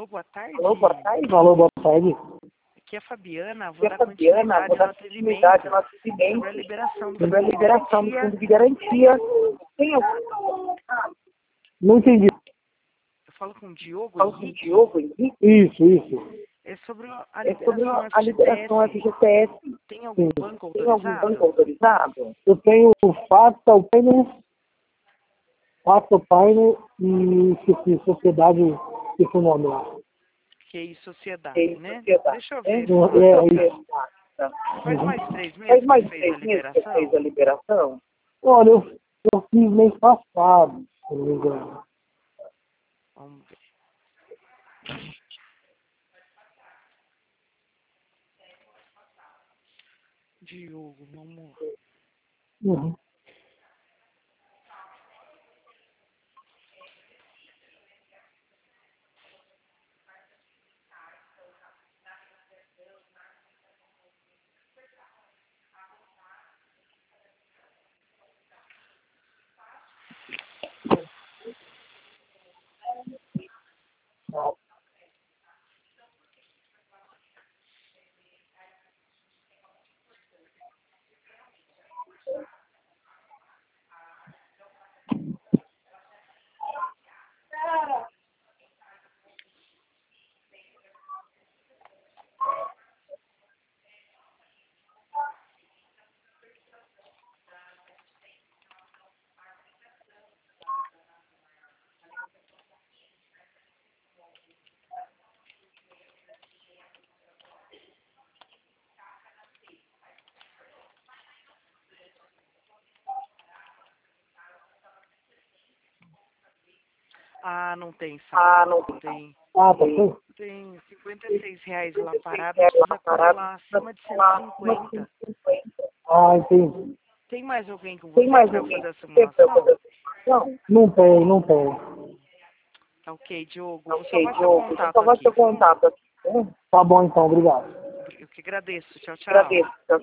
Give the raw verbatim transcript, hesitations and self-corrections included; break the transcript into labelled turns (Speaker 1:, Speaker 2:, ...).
Speaker 1: Alô, boa tarde.
Speaker 2: Alô, boa tarde. Alô, boa tarde.
Speaker 1: Aqui é a Fabiana, vou
Speaker 2: Aqui é
Speaker 1: dar
Speaker 2: a Fabiana, vou dar
Speaker 1: continuidade
Speaker 2: continuidade
Speaker 1: ao
Speaker 2: ao
Speaker 1: nosso
Speaker 2: nosso
Speaker 1: atendimento
Speaker 2: atendimento
Speaker 1: sobre a liberação do
Speaker 2: sobre a
Speaker 1: fundo de
Speaker 2: liberação do
Speaker 1: garantia.
Speaker 2: fundo de garantia. Tem algum... Não entendi.
Speaker 1: Eu falo com o Diogo
Speaker 2: Falo com o
Speaker 1: Henrique.
Speaker 2: Diogo Henrique? Isso, isso.
Speaker 1: É sobre a
Speaker 2: É sobre
Speaker 1: liberação
Speaker 2: a liberação
Speaker 1: F G T S.
Speaker 2: F G T S.
Speaker 1: Tem algum
Speaker 2: Sim.
Speaker 1: banco
Speaker 2: Tem algum
Speaker 1: autorizado?
Speaker 2: banco autorizado? Eu tenho o Fata, o Payne, Fata, o Payne e esqueci, Sociedade, esqueci o nome lá.
Speaker 1: Que é sociedade,
Speaker 2: Tem
Speaker 1: né?
Speaker 2: sociedade,
Speaker 1: Deixa eu
Speaker 2: né?
Speaker 1: ver.
Speaker 2: É, é
Speaker 1: Fata.
Speaker 2: isso.
Speaker 1: Faz
Speaker 2: Uhum.
Speaker 1: mais três
Speaker 2: Faz
Speaker 1: meses que
Speaker 2: mais
Speaker 1: você
Speaker 2: de
Speaker 1: fez a
Speaker 2: três meses que você fez
Speaker 1: liberação?
Speaker 2: a liberação? Olha, eu, eu fiz mês passado, se não me engano.
Speaker 1: Vamos ver. Diogo, vamos lá.
Speaker 2: Uhum.
Speaker 1: Ah, não tem
Speaker 2: Ah,
Speaker 1: saldo.
Speaker 2: não tem.
Speaker 1: Tem,
Speaker 2: Ah, tá bom.
Speaker 1: tem cinquenta e seis reais lá parado,
Speaker 2: É,
Speaker 1: precisa
Speaker 2: lá parado,
Speaker 1: acumular
Speaker 2: precisa
Speaker 1: acima de cento e
Speaker 2: acumular acima de
Speaker 1: cinquenta.
Speaker 2: cento e cinquenta. Ah, entendi.
Speaker 1: Tem mais alguém com
Speaker 2: Tem
Speaker 1: você
Speaker 2: mais
Speaker 1: para eu
Speaker 2: alguém
Speaker 1: fazer a
Speaker 2: que quer fazer
Speaker 1: simulação?
Speaker 2: a simulação? Não tem, não tem.
Speaker 1: Tá ok, Diogo. Vou
Speaker 2: Ok,
Speaker 1: salvar seu
Speaker 2: Diogo, vou
Speaker 1: contato
Speaker 2: salvar
Speaker 1: aqui,
Speaker 2: seu
Speaker 1: viu?
Speaker 2: contato aqui. Tá bom, então, obrigado.
Speaker 1: Eu que agradeço. Tchau, tchau.
Speaker 2: Agradeço. Tchau,